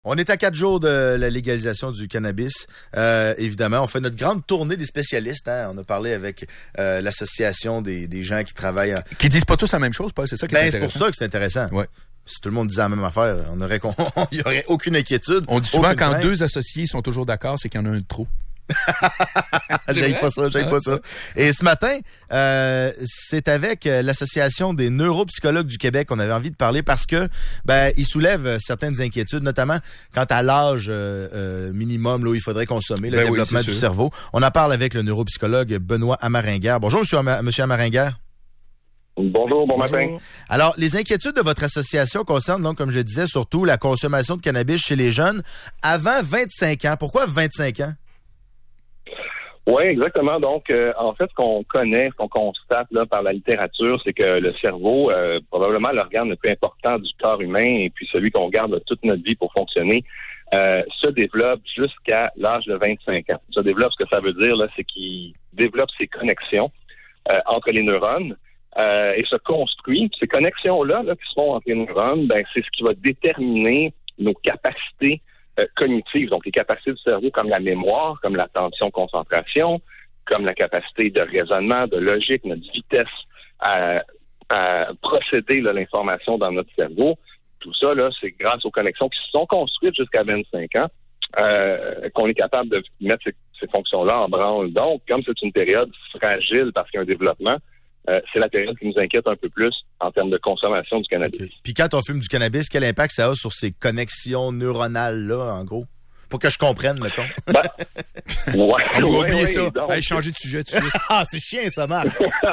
On est à 4 jours de la légalisation du cannabis. Évidemment, on fait notre grande tournée des spécialistes. Hein? On a parlé avec l'association des gens qui travaillent... Qui disent pas tous la même chose, Paul, c'est ça qui est intéressant. C'est pour ça que c'est intéressant. Ouais. Si tout le monde disait la même affaire, il y aurait aucune inquiétude. On dit souvent quand deux associés sont toujours d'accord, c'est qu'il y en a un de trop. J'aime pas ça. Et ce matin, c'est avec l'Association des neuropsychologues du Québec qu'on avait envie de parler parce que ils soulèvent certaines inquiétudes, notamment quant à l'âge minimum là, où il faudrait consommer le développement du cerveau. On en parle avec le neuropsychologue Benoît Amaringuer. Bonjour, monsieur Amaringuer. Bonjour, bon matin. Alors, les inquiétudes de votre association concernent, donc, comme je le disais, surtout la consommation de cannabis chez les jeunes avant 25 ans. Pourquoi 25 ans? Oui, exactement. Donc, en fait, ce qu'on constate là par la littérature, c'est que le cerveau, probablement l'organe le plus important du corps humain et puis celui qu'on garde toute notre vie pour fonctionner, se développe jusqu'à l'âge de 25 ans. Se développe, ce que ça veut dire, là, c'est qu'il développe ses connexions entre les neurones et se construit. Ces connexions-là qui se font entre les neurones, c'est ce qui va déterminer nos capacités cognitives, donc les capacités du cerveau comme la mémoire, comme l'attention, concentration, comme la capacité de raisonnement, de logique, notre vitesse à procéder l'information dans notre cerveau. Tout ça, là, c'est grâce aux connexions qui se sont construites jusqu'à 25 ans qu'on est capable de mettre ces fonctions-là en branle. Donc, comme c'est une période fragile parce qu'il y a un développement, c'est la période qui nous inquiète un peu plus en termes de consommation du cannabis. Okay. Puis quand on fume du cannabis, quel impact ça a sur ces connexions neuronales-là, en gros? Pour que je comprenne, mettons. On va oublier ça. Donc... Hey, changer de sujet tout de suite. Ah, c'est chiant, ça marche.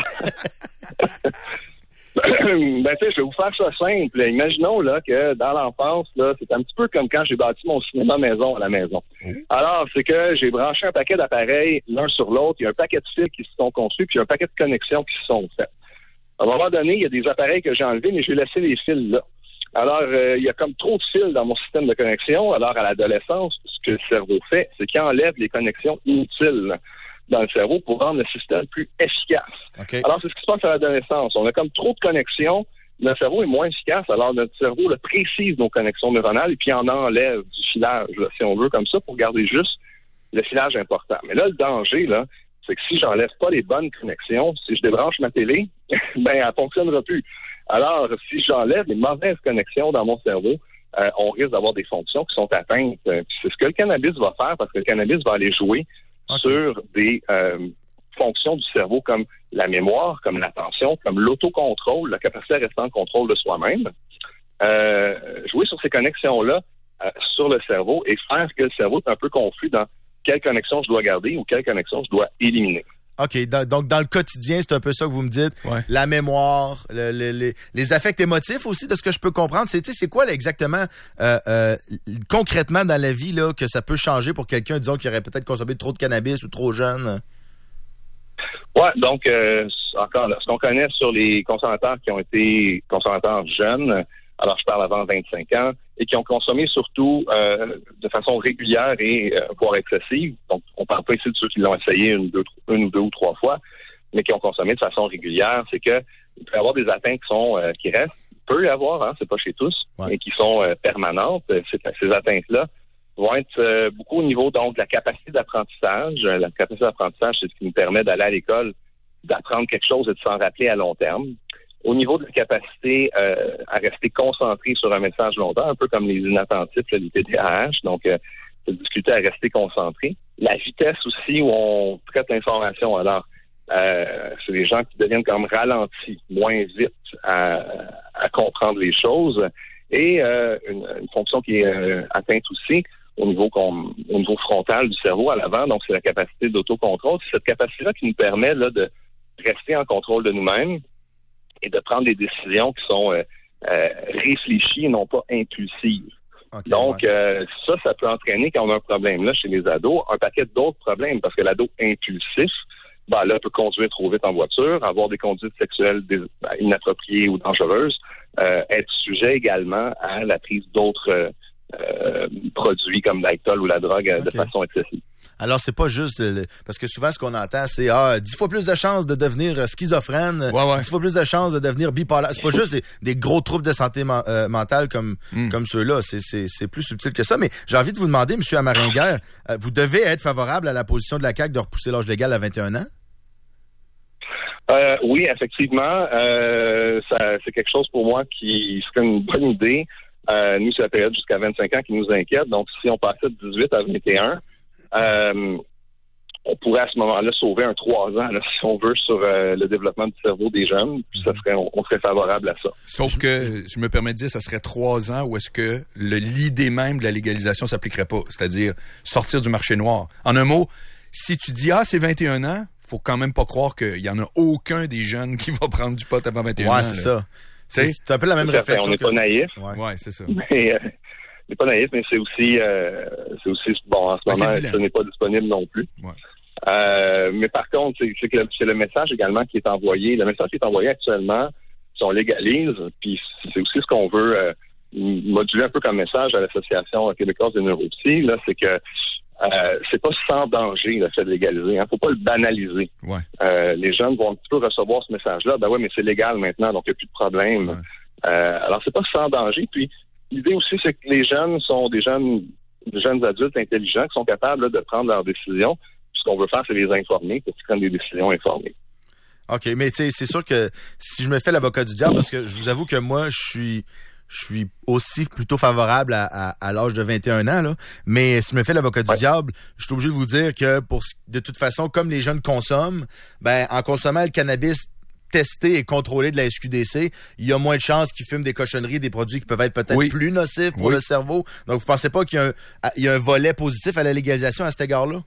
Je vais vous faire ça simple. Imaginons là que dans l'enfance, là, c'est un petit peu comme quand j'ai bâti mon cinéma maison à la maison. Alors, c'est que j'ai branché un paquet d'appareils l'un sur l'autre. Il y a un paquet de fils qui se sont conçus, puis il y a un paquet de connexions qui se sont faites. À un moment donné, il y a des appareils que j'ai enlevés, mais j'ai laissé les fils là. Alors, il y a comme trop de fils dans mon système de connexion. Alors, à l'adolescence, ce que le cerveau fait, c'est qu'il enlève les connexions inutiles dans le cerveau pour rendre le système plus efficace. Okay. Alors, c'est ce qui se passe à l'adolescence. On a comme trop de connexions, notre cerveau est moins efficace, alors notre cerveau précise nos connexions neuronales et puis en enlève du filage, là, si on veut, comme ça, pour garder juste le filage important. Mais là, le danger, là, c'est que si j'enlève pas les bonnes connexions, si je débranche ma télé, elle fonctionnera plus. Alors, si j'enlève les mauvaises connexions dans mon cerveau, on risque d'avoir des fonctions qui sont atteintes. C'est ce que le cannabis va faire, parce que le cannabis va aller jouer sur des fonctions du cerveau comme la mémoire, comme l'attention, comme l'autocontrôle, la capacité à rester en contrôle de soi-même. Jouer sur ces connexions-là sur le cerveau et faire que le cerveau est un peu confus dans quelle connexion je dois garder ou quelle connexion je dois éliminer. OK. Donc, dans le quotidien, c'est un peu ça que vous me dites. Ouais. La mémoire, les affects émotifs aussi, de ce que je peux comprendre. C'est quoi là, exactement, concrètement dans la vie, là, que ça peut changer pour quelqu'un, disons, qui aurait peut-être consommé trop de cannabis ou trop jeune? Ouais, donc, encore là, ce qu'on connaît sur les consommateurs qui ont été consommateurs jeunes, alors je parle avant 25 ans, et qui ont consommé surtout de façon régulière et voire excessive. Donc, on ne parle pas ici de ceux qui l'ont essayé une ou deux ou trois fois, mais qui ont consommé de façon régulière. C'est que il peut y avoir des atteintes qui restent. Il peut y avoir, c'est pas chez tous, mais qui sont permanentes. Ces atteintes-là vont être beaucoup au niveau donc de la capacité d'apprentissage. La capacité d'apprentissage, c'est ce qui nous permet d'aller à l'école, d'apprendre quelque chose et de s'en rappeler à long terme. Au niveau de la capacité à rester concentré sur un message longtemps, un peu comme les inattentifs, les TDAH, donc de discuter à rester concentré. La vitesse aussi où on traite l'information. Alors, c'est des gens qui deviennent comme ralentis, moins vite à comprendre les choses. Et une fonction qui est atteinte aussi au niveau frontal du cerveau à l'avant, donc c'est la capacité d'autocontrôle. C'est cette capacité-là qui nous permet là, de rester en contrôle de nous-mêmes et de prendre des décisions qui sont réfléchies et non pas impulsives. Okay, donc, ça peut entraîner, quand on a un problème là chez les ados, un paquet d'autres problèmes, parce que l'ado impulsif, là, peut conduire trop vite en voiture, avoir des conduites sexuelles inappropriées ou dangereuses, être sujet également à la prise d'autres produits comme l'alcool ou la drogue de façon excessive. Alors, c'est pas juste... parce que souvent, ce qu'on entend, c'est 10 fois plus de chances de devenir schizophrène, 10 fois plus de chances de devenir bipolaire. C'est pas juste des gros troubles de santé mentale comme ceux-là. C'est plus subtil que ça. Mais j'ai envie de vous demander, M. Amaringuer, vous devez être favorable à la position de la CAQ de repousser l'âge légal à 21 ans? Oui, effectivement. C'est quelque chose pour moi qui serait une bonne idée. Nous, c'est la période jusqu'à 25 ans qui nous inquiète. Donc, si on passait de 18 à 21... on pourrait à ce moment-là sauver 3 ans, là, si on veut, sur le développement du cerveau des jeunes. Puis on serait favorable à ça. Sauf que, je me permets de dire, ça serait 3 ans où est-ce que l'idée même de la légalisation s'appliquerait pas. C'est-à-dire sortir du marché noir. En un mot, si tu dis, c'est 21 ans, faut quand même pas croire qu'il y en a aucun des jeunes qui va prendre du pot avant 21 ans. Ouais, c'est ça. C'est un peu la même réflexion. On n'est pas naïf. Ouais, c'est ça. C'est pas naïf, mais c'est aussi bon, en ce moment, ce n'est pas disponible non plus. Ouais. Mais par contre, c'est le message également qui est envoyé. Le message qui est envoyé actuellement, si on légalise, puis c'est aussi ce qu'on veut moduler un peu comme message à l'Association québécoise des neuropsy, là, c'est que c'est pas sans danger le fait de légaliser. Faut pas le banaliser. Ouais. Les jeunes vont un petit peu recevoir ce message-là. Ben ouais, mais c'est légal maintenant, donc il n'y a plus de problème. Ouais. Alors c'est pas sans danger. Puis l'idée aussi, c'est que les jeunes sont des jeunes adultes intelligents qui sont capables là, de prendre leurs décisions. Puis ce qu'on veut faire, c'est les informer pour qu'ils prennent des décisions informées. OK, mais tu sais, c'est sûr que si je me fais l'avocat du diable, parce que je vous avoue que moi, je suis aussi plutôt favorable à l'âge de 21 ans, là. Mais si je me fais l'avocat du diable, je suis obligé de vous dire que de toute façon, comme les jeunes consomment, en consommant le cannabis testé et contrôlé de la SQDC, il y a moins de chances qu'ils fument des cochonneries, des produits qui peuvent être peut-être plus nocifs pour le cerveau. Donc, vous pensez pas qu'il y a un volet positif à la légalisation à cet égard-là?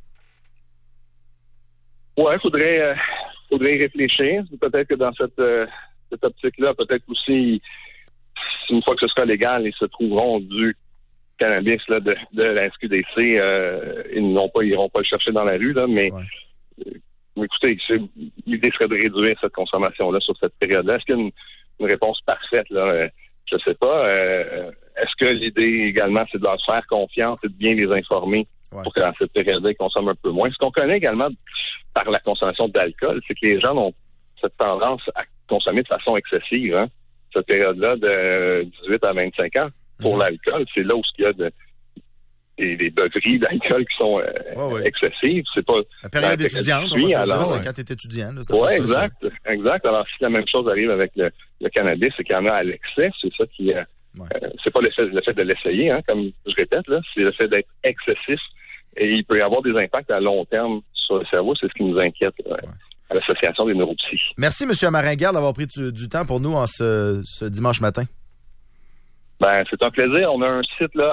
Ouais, faudrait y réfléchir. Peut-être que dans cette optique-là, peut-être aussi, une fois que ce sera légal, ils se trouveront du cannabis là, de la SQDC. Ils iront pas le chercher dans la rue, là, mais écoutez, l'idée serait de réduire cette consommation-là sur cette période-là. Est-ce qu'il y a une réponse parfaite, là? Je sais pas. Est-ce que l'idée également, c'est de leur faire confiance et de bien les informer pour que dans cette période-là, ils consomment un peu moins? Ce qu'on connaît également par la consommation d'alcool, c'est que les gens ont cette tendance à consommer de façon excessive. Cette période-là de 18 à 25 ans, pour l'alcool, c'est là où il y a des beuveries d'alcool qui sont excessives. C'est pas la période étudiante, on va dire, c'est quand tu es étudiant. Oui, exact. Alors, si la même chose arrive avec le cannabis, c'est qu'il y en a à l'excès, c'est ça qui... c'est pas le fait de l'essayer, comme je répète, là, c'est le fait d'être excessif. Et il peut y avoir des impacts à long terme sur le cerveau, c'est ce qui nous inquiète à l'Association des neuropsy. Merci, M. Amaringuer, d'avoir pris du temps pour nous en ce dimanche matin. C'est un plaisir. On a un site là,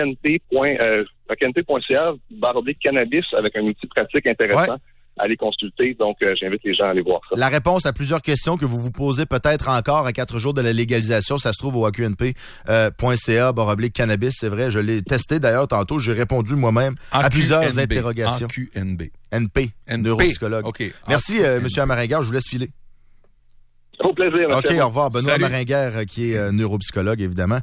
aqnp.ca/cannabis avec un outil pratique intéressant. Allez consulter. Donc, j'invite les gens à aller voir ça. La réponse à plusieurs questions que vous vous posez peut-être encore à 4 jours de la légalisation, ça se trouve au aqnp.ca/cannabis. C'est vrai, je l'ai testé d'ailleurs tantôt. J'ai répondu moi-même à plusieurs interrogations. NP, neuropsychologue. Okay. Merci, M. Amaringuer. Je vous laisse filer. Au plaisir. OK, au revoir. Benoît Amaringuer, qui est neuropsychologue, évidemment.